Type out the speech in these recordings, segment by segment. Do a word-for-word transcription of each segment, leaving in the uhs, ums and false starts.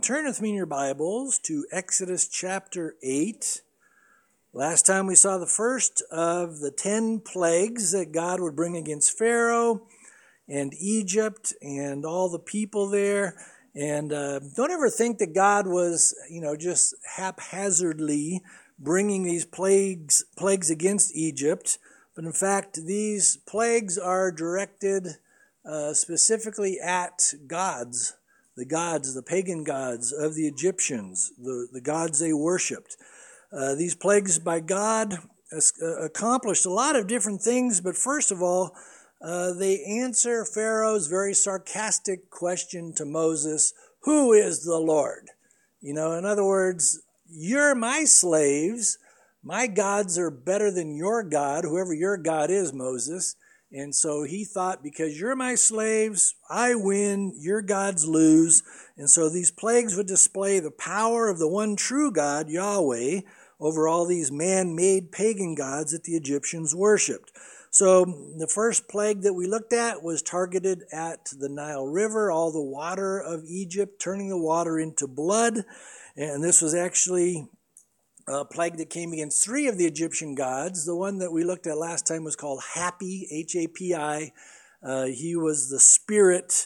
Turn with me in your Bibles to Exodus chapter eight. Last time we saw the first of the ten plagues that God would bring against Pharaoh and Egypt and all the people there. And uh, don't ever think that God was, you know, just haphazardly bringing these plagues, plagues against Egypt. But in fact, these plagues are directed uh, specifically at gods. The gods, the pagan gods of the Egyptians, the, the gods they worshipped. Uh, these plagues by God uh, accomplished a lot of different things, but first of all, uh, they answer Pharaoh's very sarcastic question to Moses, who is the Lord? You know, in other words, you're my slaves. My gods are better than your God, whoever your God is, Moses. And so he thought, because you're my slaves, I win, your gods lose. And so these plagues would display the power of the one true God, Yahweh, over all these man-made pagan gods that the Egyptians worshipped. So the first plague that we looked at was targeted at the Nile River, all the water of Egypt, turning the water into blood. And this was actually a plague that came against three of the Egyptian gods. The one that we looked at last time was called Hapi, H A P I. Uh, he was the spirit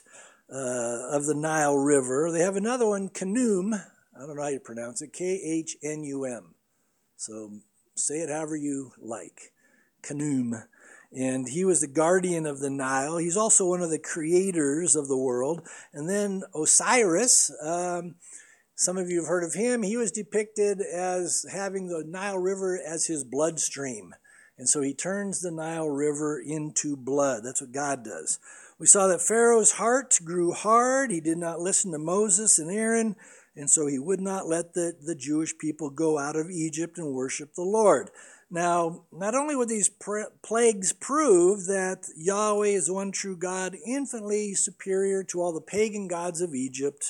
uh, of the Nile River. They have another one, Khnum. I don't know how you pronounce it, K H N U M. So say it however you like, Khnum. And he was the guardian of the Nile. He's also one of the creators of the world. And then Osiris, um, some of you have heard of him. He was depicted as having the Nile River as his bloodstream. And so he turns the Nile River into blood. That's what God does. We saw that Pharaoh's heart grew hard. He did not listen to Moses and Aaron. And so he would not let the, the Jewish people go out of Egypt and worship the Lord. Now, not only would these pr- plagues prove that Yahweh is the one true God, infinitely superior to all the pagan gods of Egypt,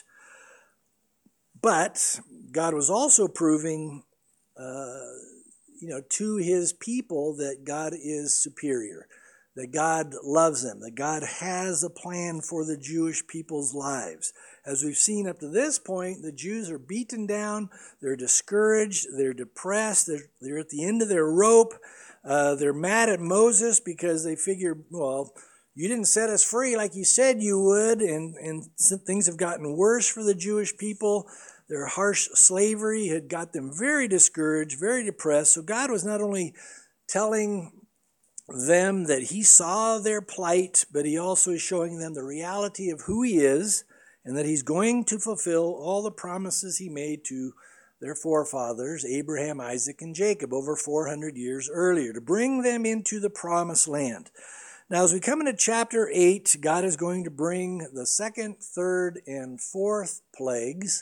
but God was also proving, uh, you know, to his people that God is superior, that God loves them, that God has a plan for the Jewish people's lives. As we've seen up to this point, the Jews are beaten down, they're discouraged, they're depressed, they're, they're at the end of their rope. Uh, they're mad at Moses because they figure, well, you didn't set us free like you said you would, and, and things have gotten worse for the Jewish people. Their harsh slavery had got them very discouraged, very depressed. So God was not only telling them that he saw their plight, but he also is showing them the reality of who he is and that he's going to fulfill all the promises he made to their forefathers, Abraham, Isaac, and Jacob, over four hundred years earlier, to bring them into the promised land. Now, as we come into chapter eight, God is going to bring the second, third, and fourth plagues.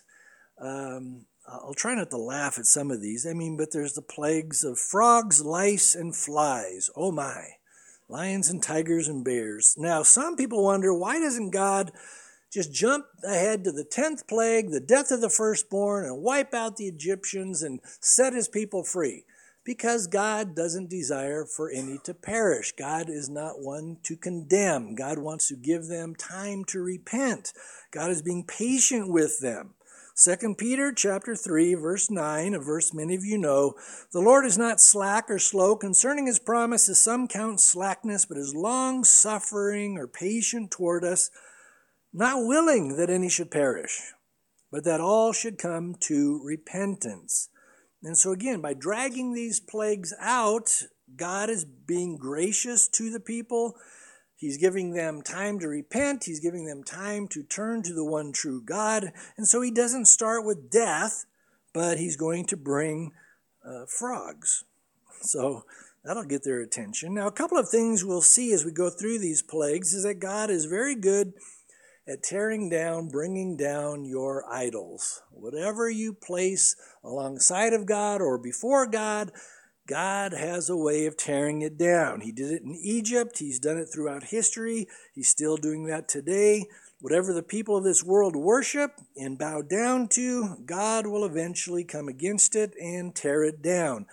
Um, I'll try not to laugh at some of these. I mean, but there's the plagues of frogs, lice, and flies. Oh my. Lions and tigers and bears. Now, some people wonder, why doesn't God just jump ahead to the tenth plague, the death of the firstborn, and wipe out the Egyptians and set his people free? Because God doesn't desire for any to perish. God is not one to condemn. God wants to give them time to repent. God is being patient with them. Second Peter chapter three, verse nine, a verse many of you know, the Lord is not slack or slow concerning his promise, as some count slackness, but is long-suffering or patient toward us, not willing that any should perish, but that all should come to repentance. And so again, by dragging these plagues out, God is being gracious to the people. He's giving them time to repent. He's giving them time to turn to the one true God. And so he doesn't start with death, but he's going to bring uh, frogs. So that'll get their attention. Now, a couple of things we'll see as we go through these plagues is that God is very good at tearing down, bringing down your idols. Whatever you place alongside of God or before God, God has a way of tearing it down. He did it in Egypt. He's done it throughout history. He's still doing that today. Whatever the people of this world worship and bow down to, God will eventually come against it and tear it down.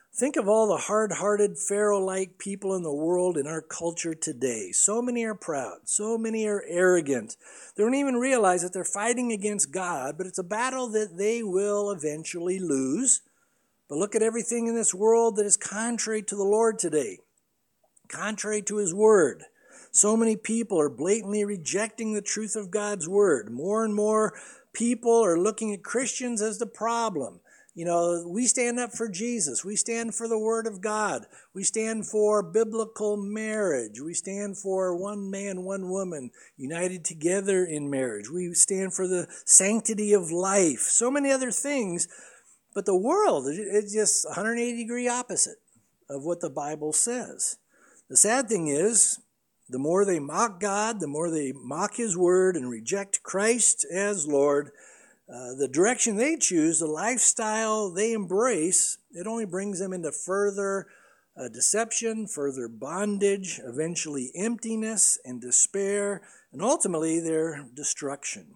Think of all the hard-hearted, Pharaoh-like people in the world in our culture today. So many are proud. So many are arrogant. They don't even realize that they're fighting against God, but it's a battle that they will eventually lose. But look at everything in this world that is contrary to the Lord today, contrary to His Word. So many people are blatantly rejecting the truth of God's Word. More and more people are looking at Christians as the problem. You know, we stand up for Jesus. We stand for the Word of God. We stand for biblical marriage. We stand for one man, one woman united together in marriage. We stand for the sanctity of life. So many other things. But the world is just one hundred eighty degree opposite of what the Bible says. The sad thing is, the more they mock God, the more they mock His Word and reject Christ as Lord, Uh, the direction they choose, the lifestyle they embrace, it only brings them into further uh, deception, further bondage, eventually emptiness and despair, and ultimately their destruction.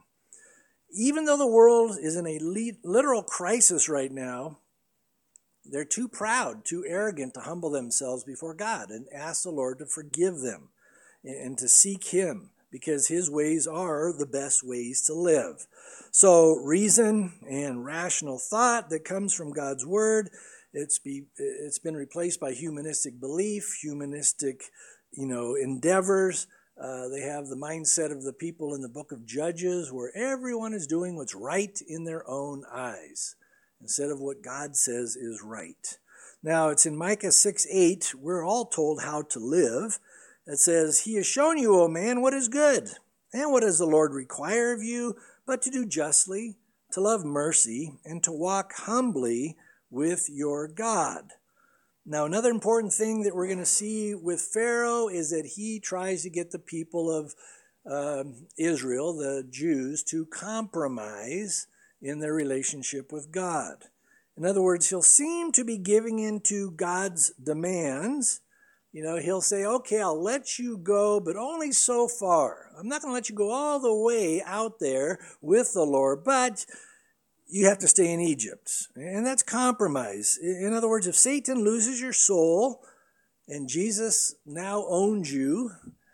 Even though the world is in a le- literal crisis right now, they're too proud, too arrogant to humble themselves before God and ask the Lord to forgive them and, and to seek Him, because His ways are the best ways to live. So reason and rational thought that comes from God's Word, it's be it's been replaced by humanistic belief, humanistic, you know, endeavors. Uh, they have the mindset of the people in the book of Judges, where everyone is doing what's right in their own eyes, instead of what God says is right. Now, it's in Micah six eight, we're all told how to live. It says, He has shown you, O man, what is good. And what does the Lord require of you? But to do justly, to love mercy, and to walk humbly with your God. Now, another important thing that we're going to see with Pharaoh is that he tries to get the people of uh, Israel, the Jews, to compromise in their relationship with God. In other words, he'll seem to be giving in to God's demands. You know, he'll say, okay, I'll let you go, but only so far. I'm not going to let you go all the way out there with the Lord, but you have to stay in Egypt. And that's compromise. In other words, if Satan loses your soul and Jesus now owns you,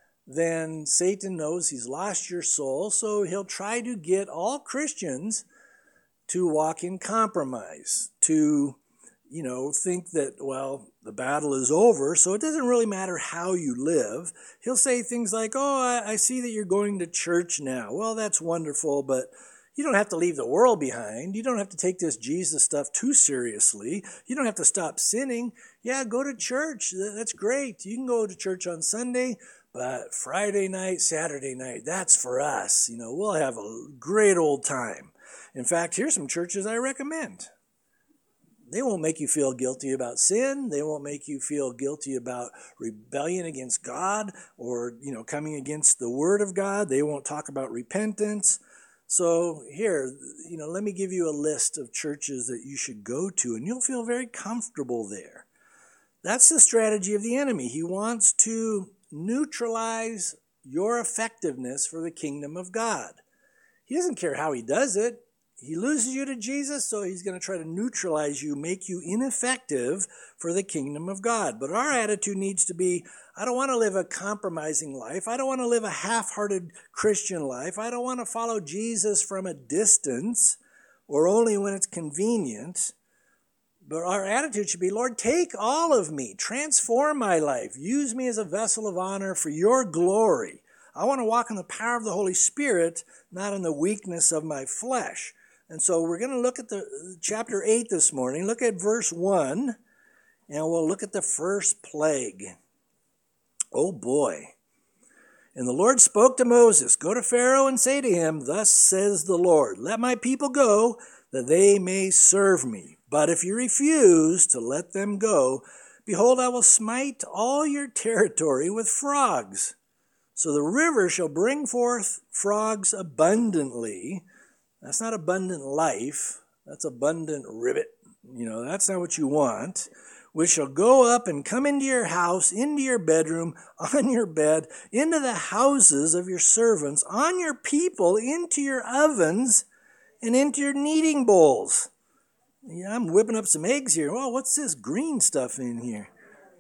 then Satan knows he's lost your soul, so he'll try to get all Christians to walk in compromise, to you know, think that, well, the battle is over, so it doesn't really matter how you live. He'll say things like, oh, I, I see that you're going to church now. Well, that's wonderful, but you don't have to leave the world behind. You don't have to take this Jesus stuff too seriously. You don't have to stop sinning. Yeah, go to church. That's great. You can go to church on Sunday, but Friday night, Saturday night, that's for us. You know, we'll have a great old time. In fact, here's some churches I recommend. They won't make you feel guilty about sin. They won't make you feel guilty about rebellion against God or, you know, coming against the Word of God. They won't talk about repentance. So here, you know, let me give you a list of churches that you should go to, and you'll feel very comfortable there. That's the strategy of the enemy. He wants to neutralize your effectiveness for the kingdom of God. He doesn't care how he does it. He loses you to Jesus, so he's going to try to neutralize you, make you ineffective for the kingdom of God. But our attitude needs to be, I don't want to live a compromising life. I don't want to live a half-hearted Christian life. I don't want to follow Jesus from a distance or only when it's convenient. But our attitude should be, Lord, take all of me. Transform my life. Use me as a vessel of honor for your glory. I want to walk in the power of the Holy Spirit, not in the weakness of my flesh. And so we're going to look at the chapter eight this morning. Look at verse one, and we'll look at the first plague. Oh boy. And the Lord spoke to Moses, go to Pharaoh and say to him, thus says the Lord, let my people go, that they may serve me. But if you refuse to let them go, behold, I will smite all your territory with frogs. So the river shall bring forth frogs abundantly. That's not abundant life. That's abundant ribbit. You know, that's not what you want. Which shall go up and come into your house, into your bedroom, on your bed, into the houses of your servants, on your people, into your ovens, and into your kneading bowls. Yeah, I'm whipping up some eggs here. Oh, what's this green stuff in here?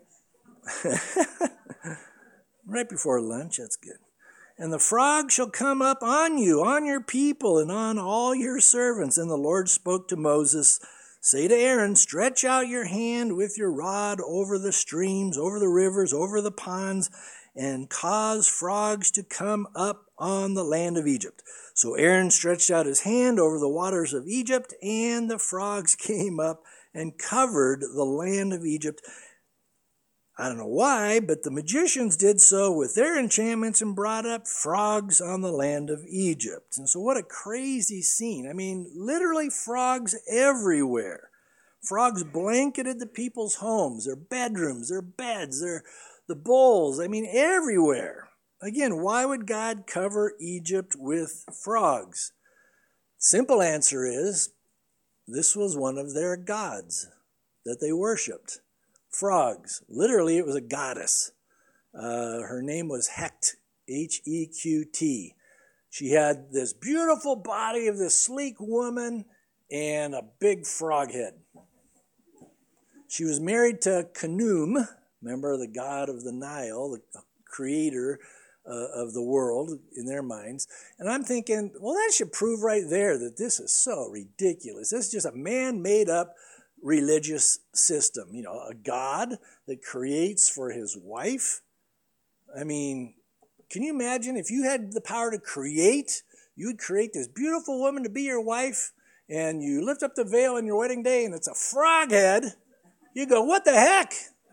Right before lunch, that's good. And the frog shall come up on you, on your people, and on all your servants. And the Lord spoke to Moses, say to Aaron, stretch out your hand with your rod over the streams, over the rivers, over the ponds, and cause frogs to come up on the land of Egypt. So Aaron stretched out his hand over the waters of Egypt, and the frogs came up and covered the land of Egypt. I don't know why, but the magicians did so with their enchantments and brought up frogs on the land of Egypt. And so what a crazy scene. I mean, literally frogs everywhere. Frogs blanketed the people's homes, their bedrooms, their beds, their the bowls. I mean, everywhere. Again, why would God cover Egypt with frogs? Simple answer is, this was one of their gods that they worshipped. Frogs. Literally, it was a goddess. Uh, her name was Heqt, H E Q T. She had this beautiful body of this sleek woman and a big frog head. She was married to Khnum, remember the god of the Nile, the creator uh, of the world in their minds. And I'm thinking, well, that should prove right there that this is so ridiculous. This is just a man-made up religious system, you know, a God that creates for his wife. I mean, can you imagine if you had the power to create, you would create this beautiful woman to be your wife, and you lift up the veil on your wedding day and it's a frog head. You go, what the heck?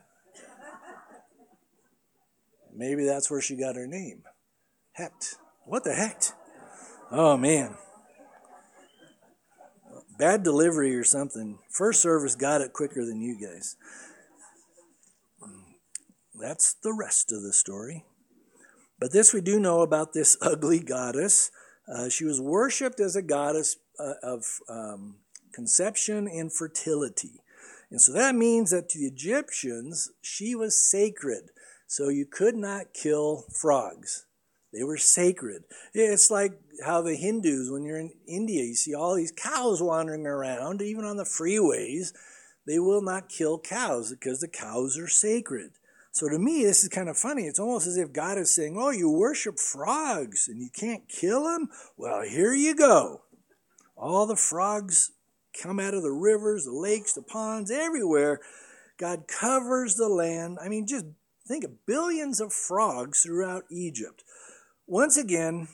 Maybe that's where she got her name. Heqt. What the heck? Oh, man. Bad delivery or something. First service got it quicker than you guys. That's the rest of the story. But this we do know about this ugly goddess. Uh, she was worshipped as a goddess uh, of um, conception and fertility. And so that means that to the Egyptians, she was sacred. So you could not kill frogs. They were sacred. It's like how the Hindus, when you're in India, you see all these cows wandering around, even on the freeways. They will not kill cows because the cows are sacred. So to me, this is kind of funny. It's almost as if God is saying, oh, you worship frogs and you can't kill them? Well, here you go. All the frogs come out of the rivers, the lakes, the ponds, everywhere. God covers the land. I mean, just think of billions of frogs throughout Egypt. Once again,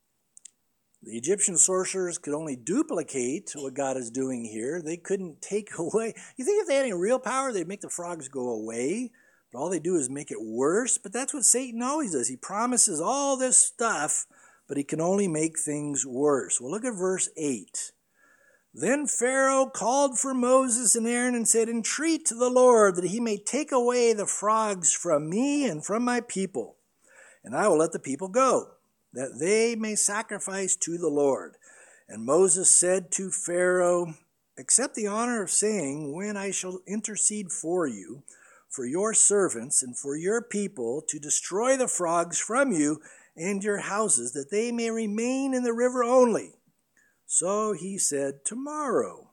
the Egyptian sorcerers could only duplicate what God is doing here. They couldn't take away. You think if they had any real power, they'd make the frogs go away? But all they do is make it worse. But that's what Satan always does. He promises all this stuff, but he can only make things worse. Well, look at verse eight. Then Pharaoh called for Moses and Aaron and said, entreat to the Lord that he may take away the frogs from me and from my people. And I will let the people go, that they may sacrifice to the Lord. And Moses said to Pharaoh, accept the honor of saying, when I shall intercede for you, for your servants and for your people, to destroy the frogs from you and your houses, that they may remain in the river only. So he said, tomorrow.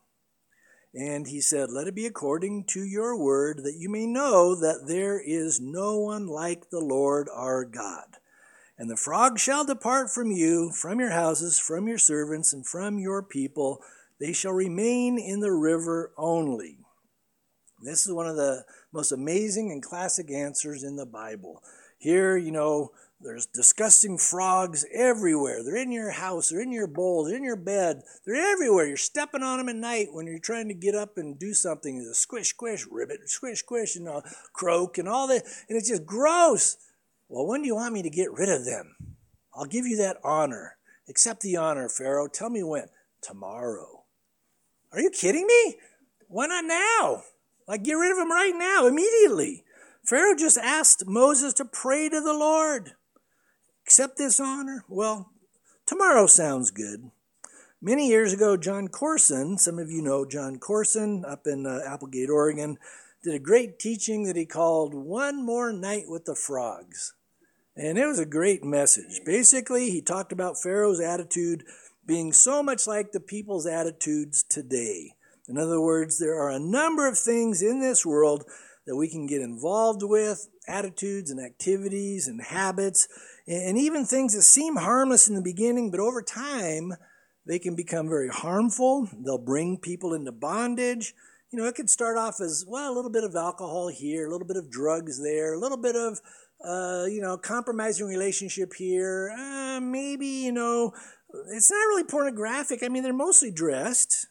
And he said, let it be according to your word, that you may know that there is no one like the Lord our God. And the frogs shall depart from you, from your houses, from your servants, and from your people. They shall remain in the river only. This is one of the most amazing and classic answers in the Bible. Here, you know, there's disgusting frogs everywhere. They're in your house, they're in your bowl, they're in your bed. They're everywhere. You're stepping on them at night when you're trying to get up and do something. There's a squish, squish, ribbit, squish, squish, and a croak and all that. And it's just gross. Well, when do you want me to get rid of them? I'll give you that honor. Accept the honor, Pharaoh. Tell me when. Tomorrow. Are you kidding me? Why not now? Like, get rid of them right now, immediately. Pharaoh just asked Moses to pray to the Lord. Accept this honor? Well, tomorrow sounds good. Many years ago, John Corson, some of you know John Corson up in uh, Applegate, Oregon, did a great teaching that he called One More Night with the Frogs. And it was a great message. Basically, he talked about Pharaoh's attitude being so much like the people's attitudes today. In other words, there are a number of things in this world that we can get involved with, attitudes and activities and habits, and even things that seem harmless in the beginning, but over time, they can become very harmful. They'll bring people into bondage. You know, it could start off as, well, a little bit of alcohol here, a little bit of drugs there, a little bit of, uh, you know, compromising relationship here. Uh, maybe, you know, it's not really pornographic. I mean, they're mostly dressed.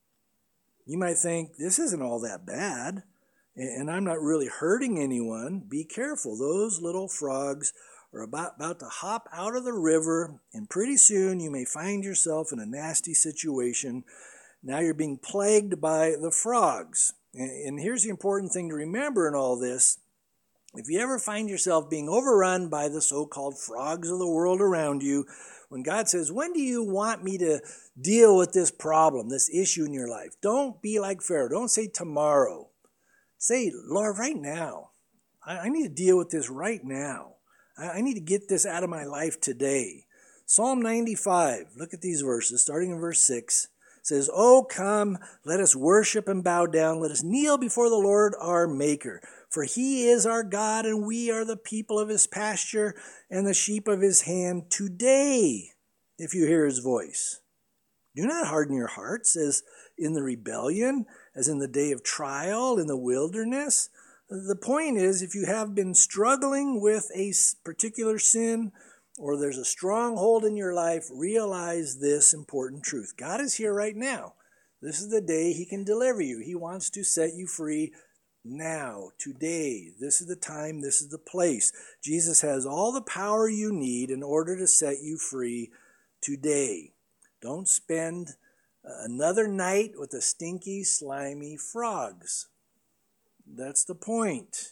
You might think, this isn't all that bad, and I'm not really hurting anyone. Be careful. Those little frogs are about, about to hop out of the river, and pretty soon you may find yourself in a nasty situation. Now you're being plagued by the frogs. And, and here's the important thing to remember in all this. If you ever find yourself being overrun by the so-called frogs of the world around you, when God says, when do you want me to deal with this problem, this issue in your life? Don't be like Pharaoh. Don't say tomorrow. Say, Lord, right now. I, I need to deal with this right now. I, I need to get this out of my life today. Psalm ninety-five, look at these verses, starting in verse six. Says, "Oh, come, let us worship and bow down. Let us kneel before the Lord our Maker. For he is our God, and we are the people of his pasture and the sheep of his hand. Today, if you hear his voice, do not harden your hearts as in the rebellion, as in the day of trial in the wilderness." The point is, if you have been struggling with a particular sin, or there's a stronghold in your life, realize this important truth. God is here right now. This is the day he can deliver you. He wants to set you free now, today. This is the time, this is the place. Jesus has all the power you need in order to set you free today. Don't spend another night with the stinky, slimy frogs. That's the point.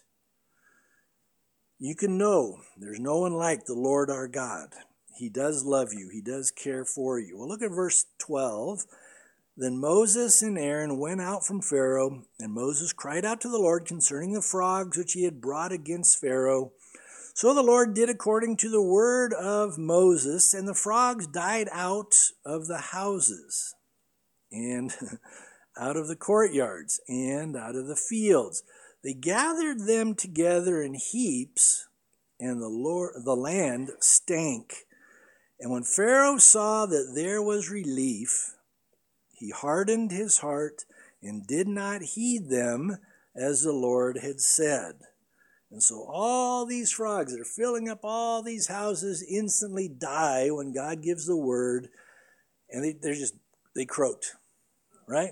You can know there's no one like the Lord our God. He does love you. He does care for you. Well, look at verse twelve. Then Moses and Aaron went out from Pharaoh, and Moses cried out to the Lord concerning the frogs which he had brought against Pharaoh. So the Lord did according to the word of Moses, and the frogs died out of the houses, and out of the courtyards, and out of the fields. They gathered them together in heaps, and the Lord, the land stank. And when Pharaoh saw that there was relief, he hardened his heart and did not heed them as the Lord had said. And so all these frogs that are filling up all these houses instantly die when God gives the word, and they, they're just, they croaked, right?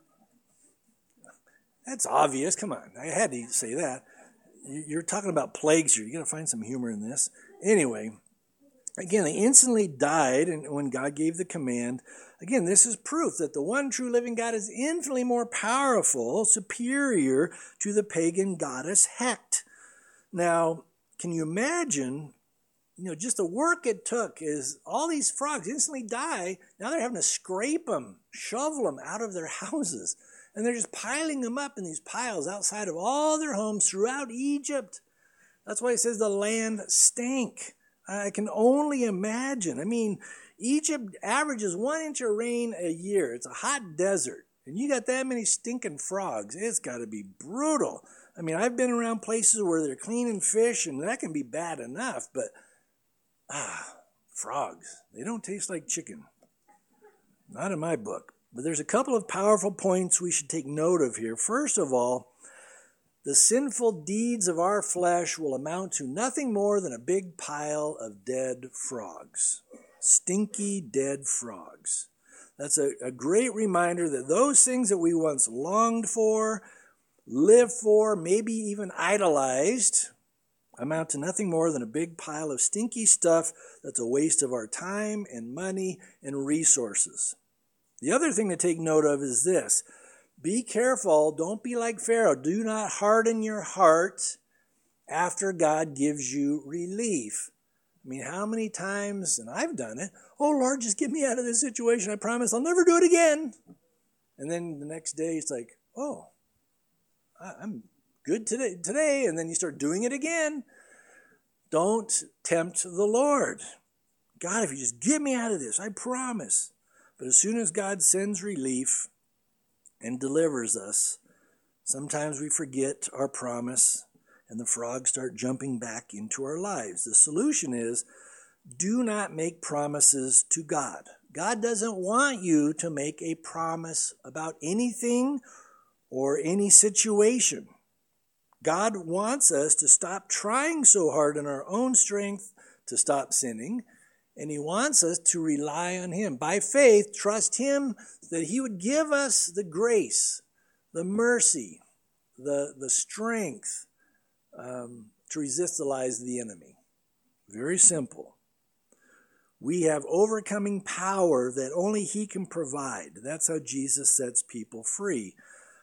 That's obvious. Come on. I had to say that. You're talking about plagues here. You got to find some humor in this. Anyway, again, they instantly died and when God gave the command. Again, this is proof that the one true living God is infinitely more powerful, superior to the pagan goddess Hecht. Now, can you imagine, you know, just the work it took is all these frogs instantly die. Now they're having to scrape them, shovel them out of their houses. And they're just piling them up in these piles outside of all their homes throughout Egypt. That's why it says the land stank. I can only imagine. I mean, Egypt averages one inch of rain a year. It's a hot desert. And you got that many stinking frogs. It's got to be brutal. I mean, I've been around places where they're cleaning fish, and that can be bad enough. But, ah, frogs. They don't taste like chicken. Not in my book. But there's a couple of powerful points we should take note of here. First of all, the sinful deeds of our flesh will amount to nothing more than a big pile of dead frogs. Stinky, dead frogs. That's a, a great reminder that those things that we once longed for, lived for, maybe even idolized, amount to nothing more than a big pile of stinky stuff that's a waste of our time and money and resources. The other thing to take note of is this. Be careful. Don't be like Pharaoh. Do not harden your heart after God gives you relief. I mean, how many times, and I've done it, oh, Lord, just get me out of this situation. I promise I'll never do it again. And then the next day it's like, oh, I'm good today, today. And then you start doing it again. Don't tempt the Lord. God, if you just get me out of this, I promise. But as soon as God sends relief, and delivers us, sometimes we forget our promise and the frogs start jumping back into our lives. The solution is, do not make promises to God. God doesn't want you to make a promise about anything or any situation. God wants us to stop trying so hard in our own strength to stop sinning, and he wants us to rely on him. By faith, trust him that he would give us the grace, the mercy, the, the strength um, to resist the lies of the enemy. Very simple. We have overcoming power that only he can provide. That's how Jesus sets people free.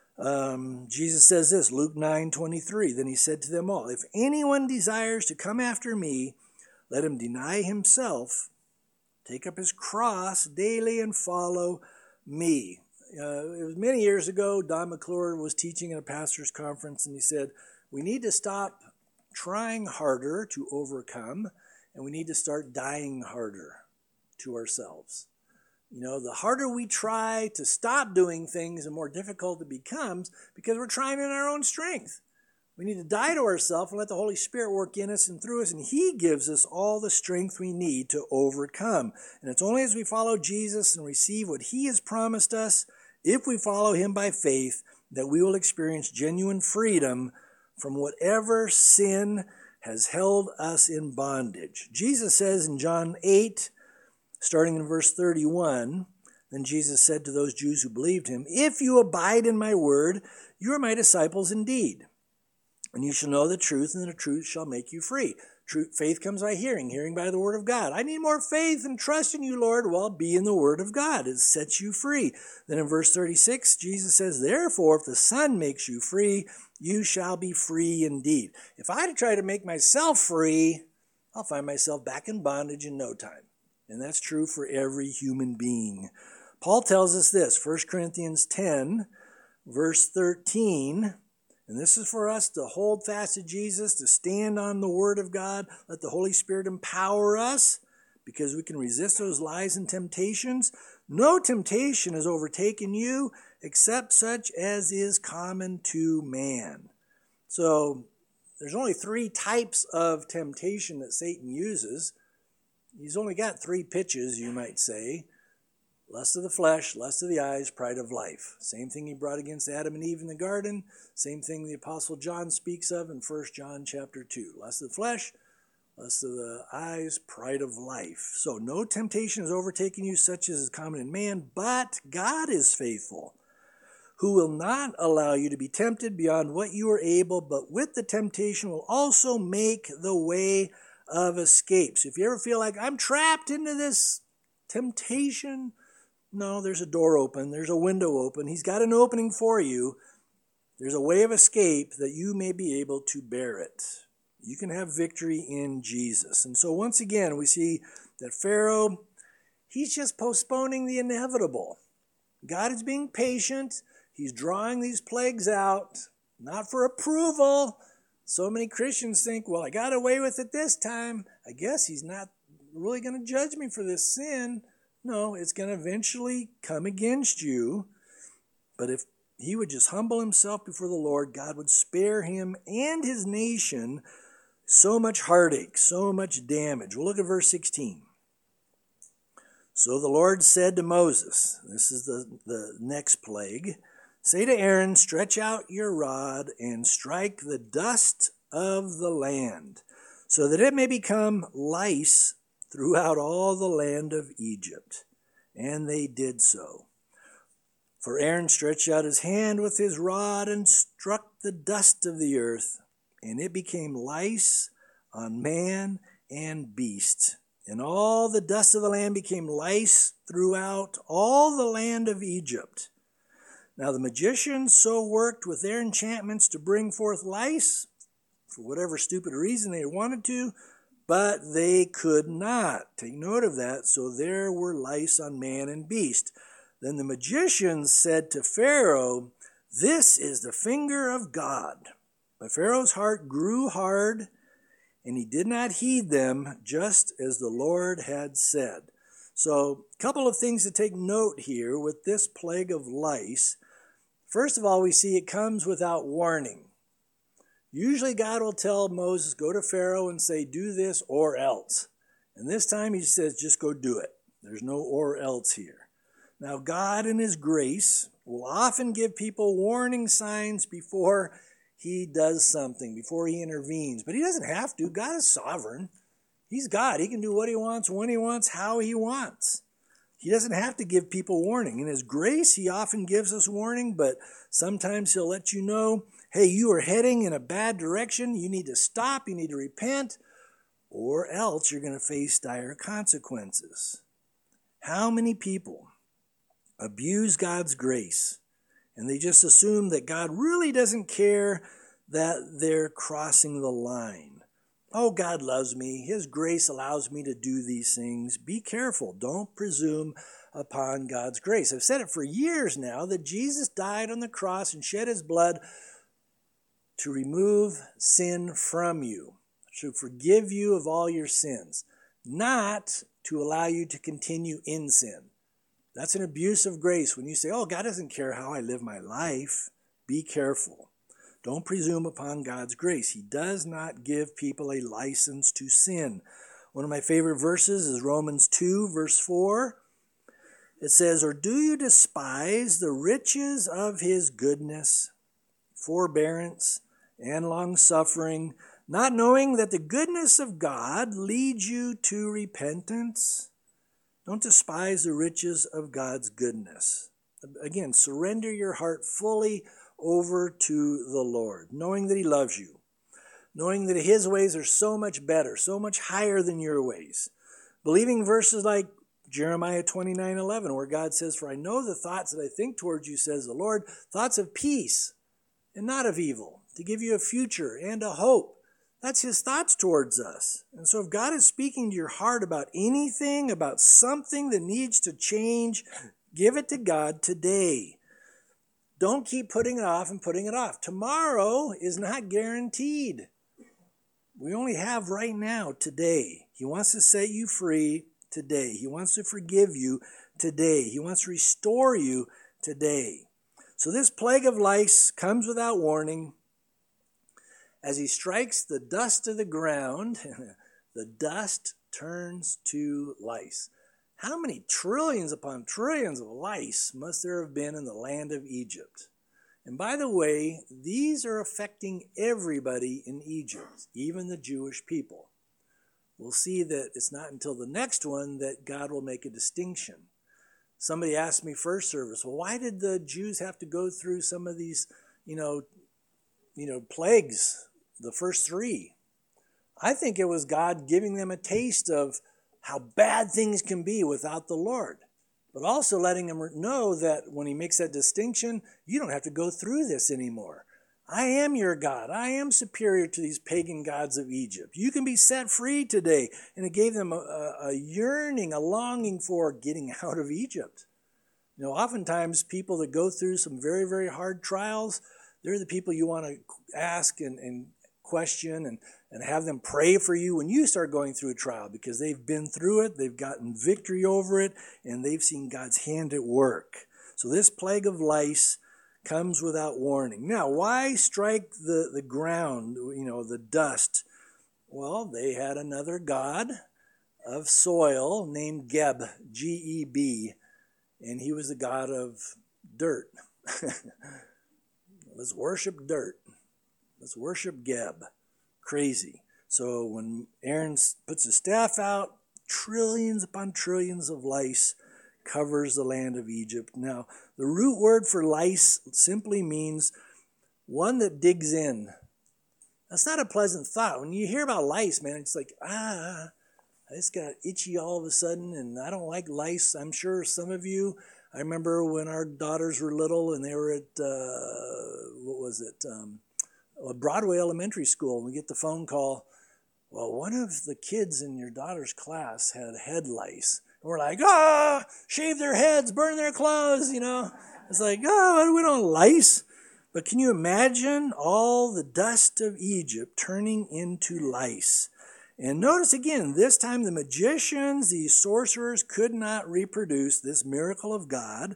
Um, Jesus says this, Luke nine twenty-three, then he said to them all, if anyone desires to come after me, let him deny himself, take up his cross daily and follow me. Uh, it was many years ago, Don McClure was teaching at a pastor's conference, and he said, we need to stop trying harder to overcome, and we need to start dying harder to ourselves. You know, the harder we try to stop doing things, the more difficult it becomes because we're trying in our own strength. We need to die to ourselves and let the Holy Spirit work in us and through us, and he gives us all the strength we need to overcome. And it's only as we follow Jesus and receive what he has promised us, if we follow him by faith, that we will experience genuine freedom from whatever sin has held us in bondage. Jesus says in John eight, starting in verse thirty-one, then Jesus said to those Jews who believed him, if you abide in my word, you are my disciples indeed. And you shall know the truth, and the truth shall make you free. Truth, faith comes by hearing, hearing by the word of God. I need more faith and trust in you, Lord. Well, be in the word of God. It sets you free. Then in verse thirty-six, Jesus says, therefore, if the Son makes you free, you shall be free indeed. If I try to make myself free, I'll find myself back in bondage in no time. And that's true for every human being. Paul tells us this, First Corinthians ten, verse thirteen, and this is for us to hold fast to Jesus, to stand on the word of God, let the Holy Spirit empower us, because we can resist those lies and temptations. No temptation has overtaken you, except such as is common to man. So, there's only three types of temptation that Satan uses. He's only got three pitches, you might say. Lust of the flesh, lust of the eyes, pride of life. Same thing he brought against Adam and Eve in the garden. Same thing the Apostle John speaks of in First John chapter two. Lust of the flesh, lust of the eyes, pride of life. So no temptation has overtaken you such as is common in man, but God is faithful, who will not allow you to be tempted beyond what you are able, but with the temptation will also make the way of escape. So if you ever feel like I'm trapped into this temptation, no, there's a door open. There's a window open. He's got an opening for you. There's a way of escape that you may be able to bear it. You can have victory in Jesus. And so once again, we see that Pharaoh, he's just postponing the inevitable. God is being patient. He's drawing these plagues out, not for approval. So many Christians think, well, I got away with it this time. I guess he's not really going to judge me for this sin. No, it's going to eventually come against you. But if he would just humble himself before the Lord, God would spare him and his nation so much heartache, so much damage. We'll look at verse sixteen. So the Lord said to Moses, this is the, the next plague, say to Aaron, stretch out your rod and strike the dust of the land, so that it may become lice throughout all the land of Egypt. And they did so. For Aaron stretched out his hand with his rod and struck the dust of the earth, and it became lice on man and beast. And all the dust of the land became lice throughout all the land of Egypt. Now the magicians so worked with their enchantments to bring forth lice, for whatever stupid reason they wanted to, but they could not. Take note of that. So there were lice on man and beast. Then the magicians said to Pharaoh, this is the finger of God. But Pharaoh's heart grew hard, and he did not heed them, just as the Lord had said. So a couple of things to take note here with this plague of lice. First of all, we see it comes without warning. Usually God will tell Moses, go to Pharaoh and say, do this or else. And this time he says, just go do it. There's no or else here. Now, God in his grace will often give people warning signs before he does something, before he intervenes. But he doesn't have to. God is sovereign. He's God. He can do what he wants, when he wants, how he wants. He doesn't have to give people warning. In his grace, he often gives us warning, but sometimes he'll let you know, hey, you are heading in a bad direction. You need to stop. You need to repent, or else you're going to face dire consequences. How many people abuse God's grace, and they just assume that God really doesn't care that they're crossing the line? Oh, God loves me. His grace allows me to do these things. Be careful. Don't presume upon God's grace. I've said it for years now that Jesus died on the cross and shed his blood to remove sin from you, to forgive you of all your sins, not to allow you to continue in sin. That's an abuse of grace. When you say, oh, God doesn't care how I live my life, be careful. Don't presume upon God's grace. He does not give people a license to sin. One of my favorite verses is Romans two, verse four. It says, or do you despise the riches of his goodness, forbearance, and long-suffering, not knowing that the goodness of God leads you to repentance? Don't despise the riches of God's goodness. Again, surrender your heart fully over to the Lord, knowing that he loves you, knowing that his ways are so much better, so much higher than your ways. Believing verses like Jeremiah twenty-nine eleven, where God says, for I know the thoughts that I think towards you, says the Lord, thoughts of peace and not of evil, to give you a future and a hope. That's his thoughts towards us. And so if God is speaking to your heart about anything, about something that needs to change, give it to God today. Don't keep putting it off and putting it off. Tomorrow is not guaranteed. We only have right now, today. He wants to set you free today. He wants to forgive you today. He wants to restore you today. So this plague of lice comes without warning. As he strikes the dust of the ground, the dust turns to lice. How many trillions upon trillions of lice must there have been in the land of Egypt? And by the way, these are affecting everybody in Egypt, even the Jewish people. We'll see that it's not until the next one that God will make a distinction. Somebody asked me first service, well, why did the Jews have to go through some of these, you know, you know, plagues, the first three? I think it was God giving them a taste of how bad things can be without the Lord, but also letting them know that when he makes that distinction, you don't have to go through this anymore. I am your God. I am superior to these pagan gods of Egypt. You can be set free today. And it gave them a, a yearning, a longing for getting out of Egypt. You know, oftentimes people that go through some very, very hard trials, they're the people you want to ask and, and question and, and have them pray for you when you start going through a trial, because they've been through it, they've gotten victory over it, and they've seen God's hand at work. So this plague of lice comes without warning. Now, why strike the, the ground, you know, the dust? Well, they had another god of soil named Geb, G E B, and he was the god of dirt. Let's worship dirt. Let's worship Geb. Crazy. So when Aaron puts his staff out, trillions upon trillions of lice covers the land of Egypt. Now, the root word for lice simply means one that digs in. That's not a pleasant thought. When you hear about lice, man, it's like, ah, I just got itchy all of a sudden, and I don't like lice. I'm sure some of you, I remember when our daughters were little and they were at, uh, what was it, um, Broadway Elementary School, and we get the phone call, well, one of the kids in your daughter's class had head lice. And we're like, ah, shave their heads, burn their clothes, you know. It's like, oh, we don't lice. But can you imagine all the dust of Egypt turning into lice? And notice again, this time the magicians, the sorcerers could not reproduce this miracle of God.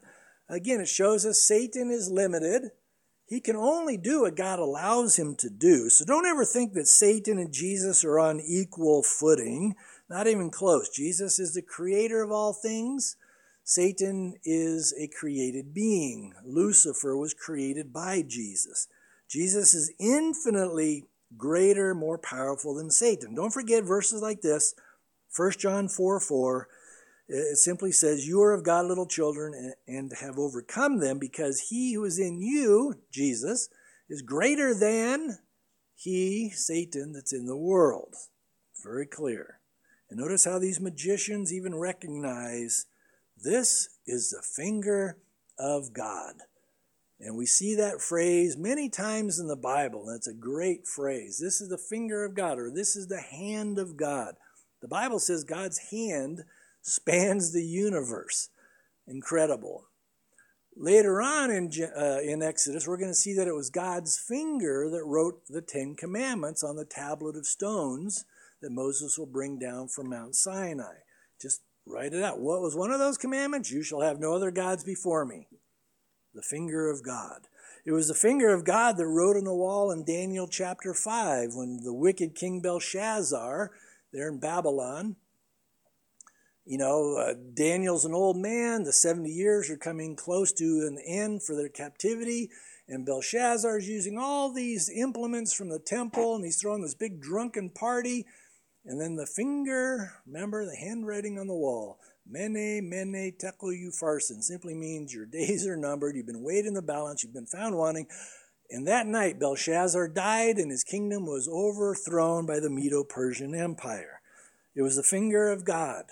Again, it shows us Satan is limited. He can only do what God allows him to do. So don't ever think that Satan and Jesus are on equal footing. Not even close. Jesus is the creator of all things. Satan is a created being. Lucifer was created by Jesus. Jesus is infinitely greater, more powerful than Satan. Don't forget verses like this. First John four four. It simply says, you are of God, little children, and have overcome them, because he who is in you, Jesus, is greater than he, Satan, that's in the world. Very clear. And notice how these magicians even recognize this is the finger of God. And we see that phrase many times in the Bible. That's a great phrase. This is the finger of God, or this is the hand of God. The Bible says God's hand spans the universe. Incredible. Later on in, uh, in Exodus, we're going to see that it was God's finger that wrote the Ten Commandments on the tablet of stones that Moses will bring down from Mount Sinai. Just write it out. What was one of those commandments? You shall have no other gods before me. The finger of God. It was the finger of God that wrote on the wall in Daniel chapter five when the wicked King Belshazzar, there in Babylon, You know, uh, Daniel's an old man. The seventy years are coming close to an end for their captivity. And Belshazzar's using all these implements from the temple, and he's throwing this big drunken party. And then the finger, remember the handwriting on the wall, Mene, Mene, Tekel Upharsin, simply means your days are numbered. You've been weighed in the balance. You've been found wanting. And that night, Belshazzar died, and his kingdom was overthrown by the Medo-Persian Empire. It was the finger of God,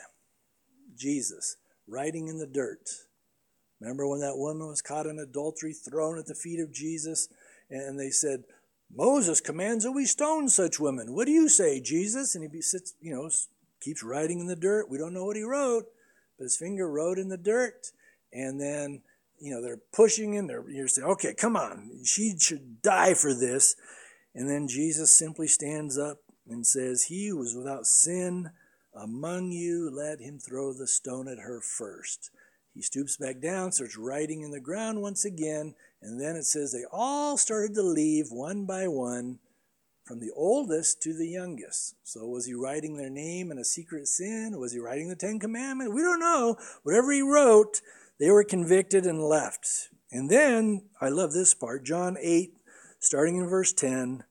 Jesus, writing in the dirt. Remember when that woman was caught in adultery, thrown at the feet of Jesus, and they said, Moses commands that we stone such women. What do you say, Jesus? And he sits, you know, keeps writing in the dirt. We don't know what he wrote, but his finger wrote in the dirt. And then, you know, they're pushing him. They're, you're saying, okay, come on. She should die for this. And then Jesus simply stands up and says, he who was without sin among you, let him throw the stone at her first. He stoops back down, starts writing in the ground once again, and then it says they all started to leave one by one, from the oldest to the youngest. So was he writing their name in a secret sin? Was he writing the Ten Commandments? We don't know. Whatever he wrote, they were convicted and left. And then, I love this part, John eight, starting in verse ten,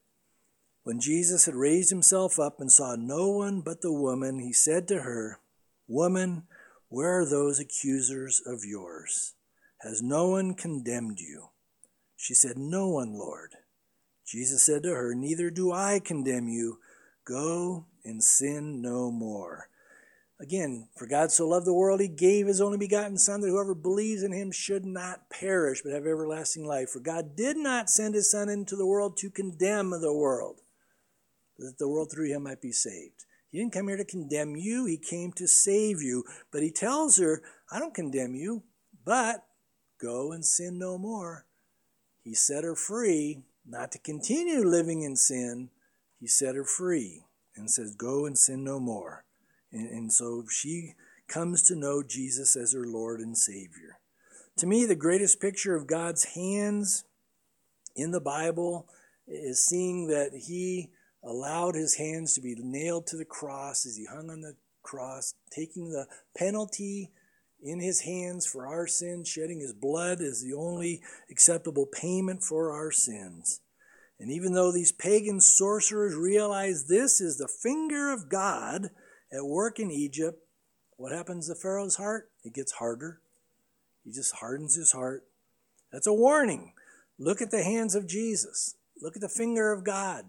when Jesus had raised himself up and saw no one but the woman, he said to her, Woman, where are those accusers of yours? Has no one condemned you? She said, No one, Lord. Jesus said to her, Neither do I condemn you. Go and sin no more. Again, for God so loved the world, he gave his only begotten Son, that whoever believes in him should not perish, but have everlasting life. For God did not send his Son into the world to condemn the world, that the world through him might be saved. He didn't come here to condemn you. He came to save you. But he tells her, I don't condemn you, but go and sin no more. He set her free, not to continue living in sin. He set her free and says, go and sin no more. And, and so she comes to know Jesus as her Lord and Savior. To me, the greatest picture of God's hands in the Bible is seeing that he allowed his hands to be nailed to the cross as he hung on the cross, taking the penalty in his hands for our sins, shedding his blood as the only acceptable payment for our sins. And even though these pagan sorcerers realize this is the finger of God at work in Egypt, what happens to Pharaoh's heart? It gets harder. He just hardens his heart. That's a warning. Look at the hands of Jesus. Look at the finger of God.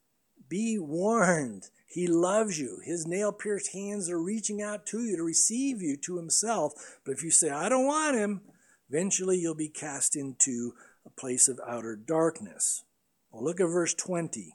Be warned. He loves you. His nail-pierced hands are reaching out to you to receive you to himself. But if you say, I don't want him, eventually you'll be cast into a place of outer darkness. Well, look at verse twenty.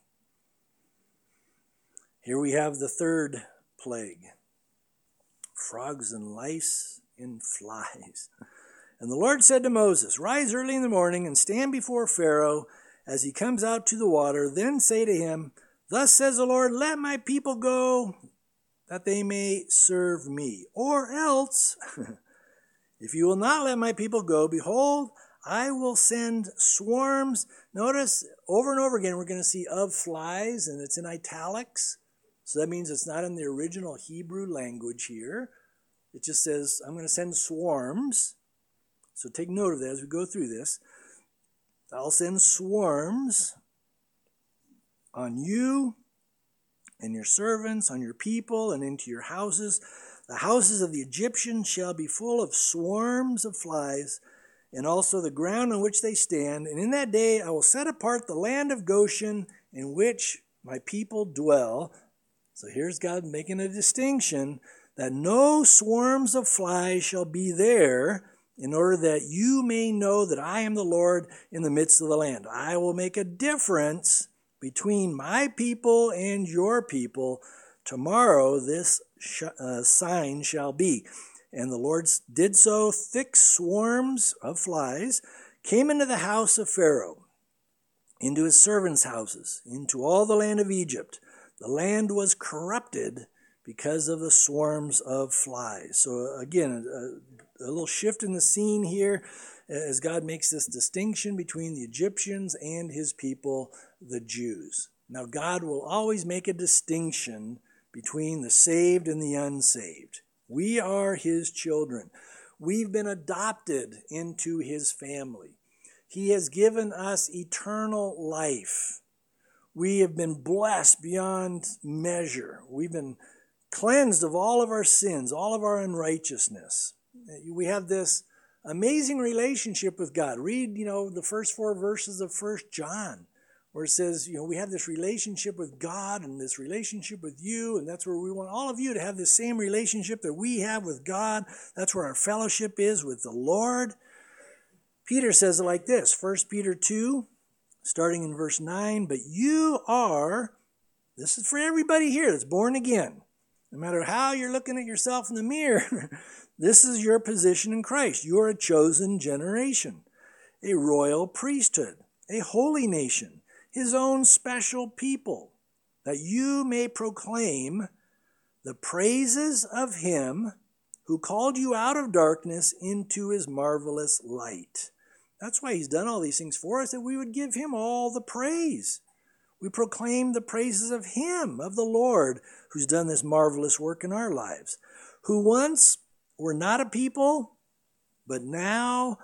Here we have the third plague. Frogs and lice and flies. And the Lord said to Moses, Rise early in the morning and stand before Pharaoh as he comes out to the water. Then say to him, Thus says the Lord, let my people go, that they may serve me. Or else, If you will not let my people go, behold, I will send swarms. Notice over and over again we're going to see of flies, and it's in italics. So that means it's not in the original Hebrew language here. It just says, I'm going to send swarms. So take note of that as we go through this. I'll send swarms on you and your servants, on your people, and into your houses. The houses of the Egyptians shall be full of swarms of flies, and also the ground on which they stand. And in that day I will set apart the land of Goshen, in which my people dwell. So here's God making a distinction, that no swarms of flies shall be there, in order that you may know that I am the Lord in the midst of the land. I will make a difference between my people and your people. Tomorrow this sh- uh, sign shall be. And the Lord did so. Thick swarms of flies came into the house of Pharaoh, into his servants' houses, into all the land of Egypt. The land was corrupted because of the swarms of flies. So again, a, a little shift in the scene here as God makes this distinction between the Egyptians and his people, the Jews. Now, God will always make a distinction between the saved and the unsaved. We are his children. We've been adopted into his family. He has given us eternal life. We have been blessed beyond measure. We've been cleansed of all of our sins, all of our unrighteousness. We have this amazing relationship with God. Read, you know, the first four verses of First John, where it says, you know, we have this relationship with God and this relationship with you, and that's where we want all of you to have the same relationship that we have with God. That's where our fellowship is with the Lord. Peter says it like this, First Peter two, starting in verse nine, but you are, this is for everybody here that's born again. No matter how you're looking at yourself in the mirror, this is your position in Christ. You are a chosen generation, a royal priesthood, a holy nation, his own special people, that you may proclaim the praises of him who called you out of darkness into his marvelous light. That's why he's done all these things for us, that we would give him all the praise. We proclaim the praises of him, of the Lord, who's done this marvelous work in our lives, who once were not a people, but now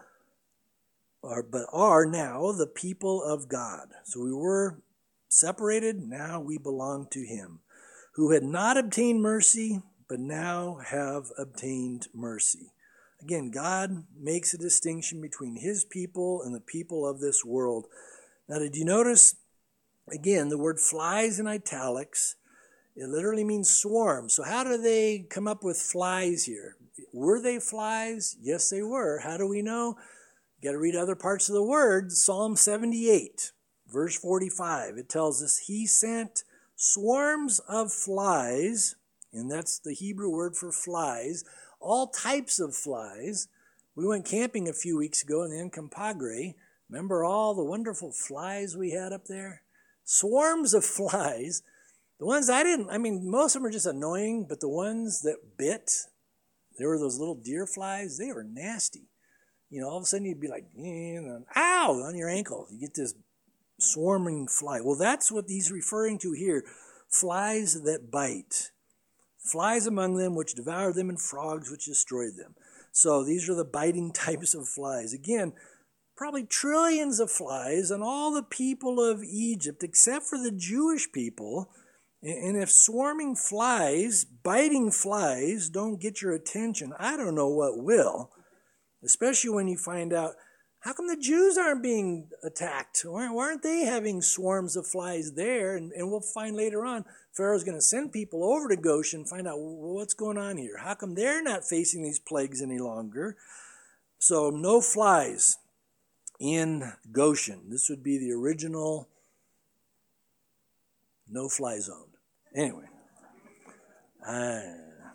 are, but are now the people of God. So we were separated, now we belong to him, who had not obtained mercy, but now have obtained mercy. Again, God makes a distinction between his people and the people of this world. Now, did you notice, again, the word flies in italics? It literally means swarms. So how do they come up with flies here? Were they flies? Yes, they were. How do we know? You got to read other parts of the word. Psalm seventy-eight, verse forty-five. It tells us, he sent swarms of flies, and that's the Hebrew word for flies, all types of flies. We went camping a few weeks ago in the Uncompahgre. Remember all the wonderful flies we had up there? Swarms of flies. The ones I didn't, I mean, most of them are just annoying, but the ones that bit, there were those little deer flies. They were nasty. You know, all of a sudden you'd be like, ow, on your ankle. You get this swarming fly. Well, that's what he's referring to here. Flies that bite. Flies among them which devour them, and frogs which destroy them. So these are the biting types of flies. Again, probably trillions of flies on all the people of Egypt, except for the Jewish people. And if swarming flies, biting flies, don't get your attention, I don't know what will. Especially when you find out, how come the Jews aren't being attacked? Why aren't they having swarms of flies there? And, and we'll find later on, Pharaoh's going to send people over to Goshen, find out what's going on here. How come they're not facing these plagues any longer? So no flies in Goshen. This would be the original no-fly zone. Anyway, I,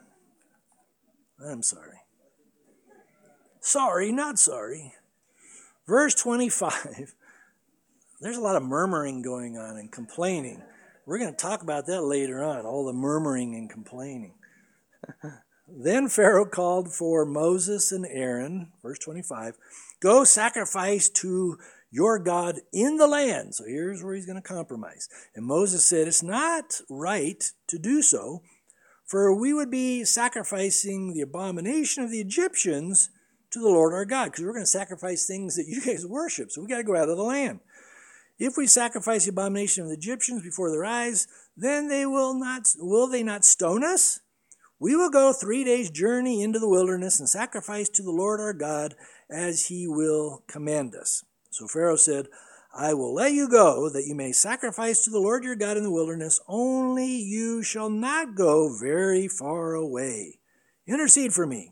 I'm sorry. Sorry, not sorry. Verse twenty-five, there's a lot of murmuring going on and complaining. We're going to talk about that later on, all the murmuring and complaining. Then Pharaoh called for Moses and Aaron, verse twenty-five, go sacrifice to your God in the land. So here's where he's going to compromise. And Moses said, it's not right to do so, for we would be sacrificing the abomination of the Egyptians to the Lord our God, because we're going to sacrifice things that you guys worship, so we got to go out of the land. If we sacrifice the abomination of the Egyptians before their eyes, then they will not, will they not stone us? We will go three days' journey into the wilderness and sacrifice to the Lord our God as he will command us. So Pharaoh said, I will let you go, that you may sacrifice to the Lord your God in the wilderness, only you shall not go very far away. Intercede for me.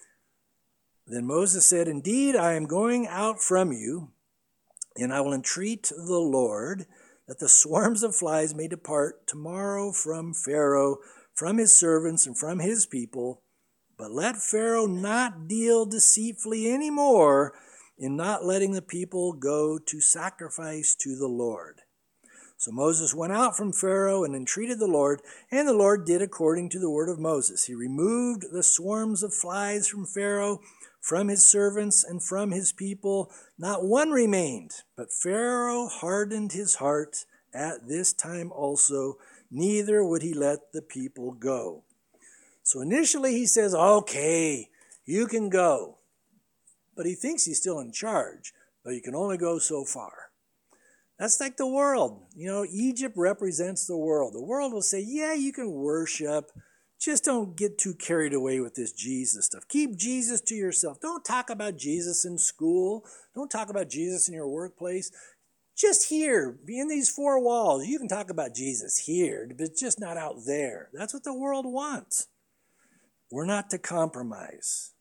Then Moses said, indeed, I am going out from you, and I will entreat the Lord that the swarms of flies may depart tomorrow from Pharaoh, from his servants, and from his people. But let Pharaoh not deal deceitfully any more in not letting the people go to sacrifice to the Lord. So Moses went out from Pharaoh and entreated the Lord, and the Lord did according to the word of Moses. He removed the swarms of flies from Pharaoh, from his servants, and from his people. Not one remained, but Pharaoh hardened his heart at this time also, neither would he let the people go. So initially he says, okay, you can go. But he thinks he's still in charge, but you can only go so far. That's like the world. You know, Egypt represents the world. The world will say, yeah, you can worship. Just don't get too carried away with this Jesus stuff. Keep Jesus to yourself. Don't talk about Jesus in school. Don't talk about Jesus in your workplace. Just here, in these four walls, you can talk about Jesus here, but just not out there. That's what the world wants. We're not to compromise.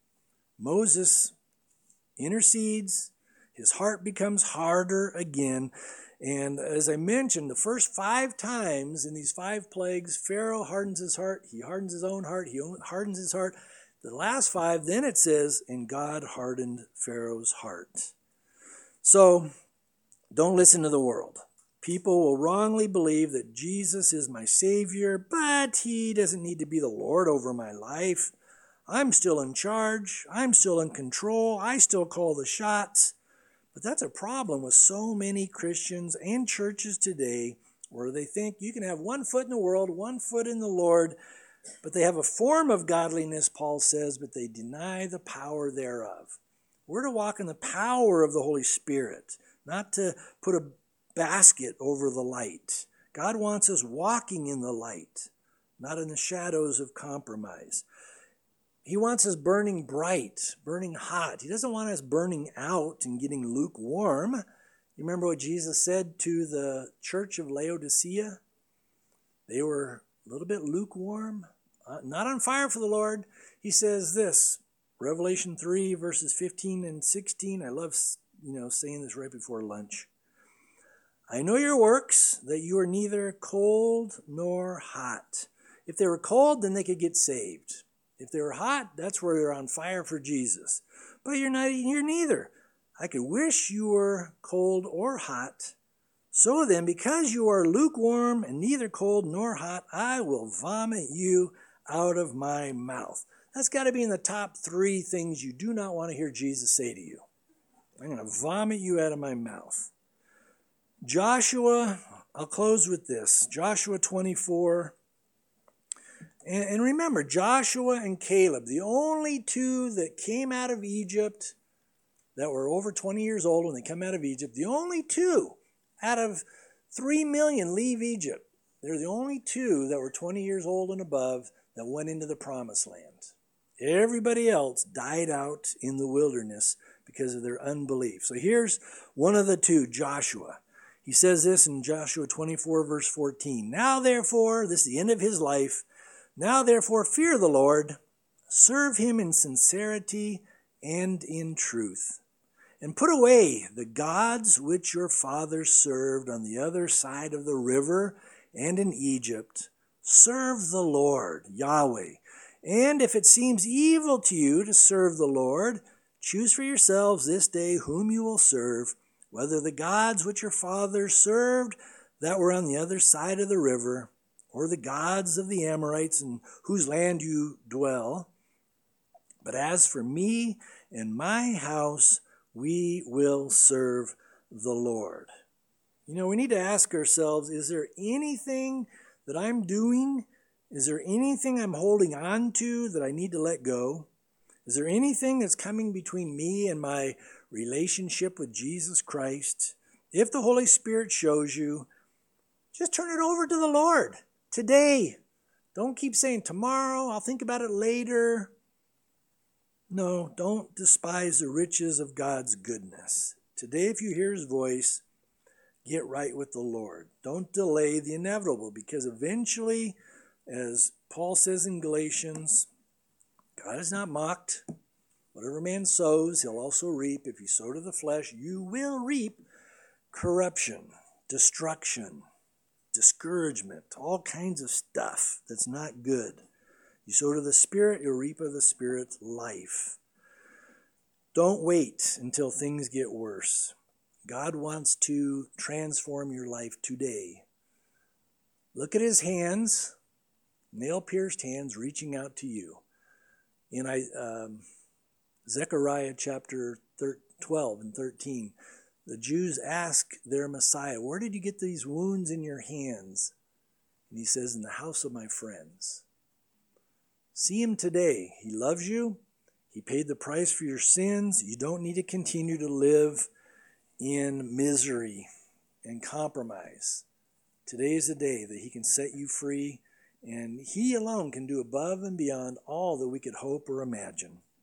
Moses intercedes. His heart becomes harder again. And as I mentioned, the first five times in these five plagues, Pharaoh hardens his heart. He hardens his own heart. He hardens his heart. The last five, then it says, and God hardened Pharaoh's heart. So don't listen to the world. People will wrongly believe that Jesus is my Savior, but he doesn't need to be the Lord over my life. I'm still in charge. I'm still in control. I still call the shots. But that's a problem with so many Christians and churches today, where they think you can have one foot in the world, one foot in the Lord, but they have a form of godliness, Paul says, but they deny the power thereof. We're to walk in the power of the Holy Spirit, not to put a basket over the light. God wants us walking in the light, not in the shadows of compromise. He wants us burning bright, burning hot. He doesn't want us burning out and getting lukewarm. You remember what Jesus said to the church of Laodicea? They were a little bit lukewarm, uh, not on fire for the Lord. He says this, Revelation three, verses fifteen and sixteen. I love, you know, saying this right before lunch. I know your works, that you are neither cold nor hot. If they were cold, then they could get saved. If they were hot, that's where they're on fire for Jesus. But you're not, you're neither. I could wish you were cold or hot. So then, because you are lukewarm and neither cold nor hot, I will vomit you out of my mouth. That's got to be in the top three things you do not want to hear Jesus say to you. I'm going to vomit you out of my mouth. Joshua, I'll close with this. Joshua twenty-four. And remember, Joshua and Caleb, the only two that came out of Egypt that were over twenty years old when they come out of Egypt, the only two out of three million leave Egypt. They're the only two that were twenty years old and above that went into the promised land. Everybody else died out in the wilderness because of their unbelief. So here's one of the two, Joshua. He says this in Joshua twenty-four, verse fourteen. Now therefore, this is the end of his life, now therefore fear the Lord, serve him in sincerity and in truth, and put away the gods which your fathers served on the other side of the river and in Egypt. Serve the Lord, Yahweh. And if it seems evil to you to serve the Lord, choose for yourselves this day whom you will serve, whether the gods which your fathers served that were on the other side of the river, or the gods of the Amorites in whose land you dwell. But as for me and my house, we will serve the Lord. You know, we need to ask ourselves, is there anything that I'm doing? Is there anything I'm holding on to that I need to let go? Is there anything that's coming between me and my relationship with Jesus Christ? If the Holy Spirit shows you, just turn it over to the Lord today. Don't keep saying tomorrow, I'll think about it later. No, don't despise the riches of God's goodness. Today, if you hear His voice, get right with the Lord. Don't delay the inevitable, because eventually, as Paul says in Galatians, God is not mocked. Whatever man sows, he'll also reap. If you sow to the flesh, you will reap corruption, destruction, discouragement, all kinds of stuff that's not good. You sow to the Spirit, you'll reap of the Spirit's life. Don't wait until things get worse. God wants to transform your life today. Look at His hands, nail-pierced hands reaching out to you. In I, um, Zechariah chapter twelve and thirteen, the Jews ask their Messiah, where did you get these wounds in your hands? And He says, in the house of my friends. See Him today. He loves you. He paid the price for your sins. You don't need to continue to live in misery and compromise. Today is the day that He can set you free, and He alone can do above and beyond all that we could hope or imagine.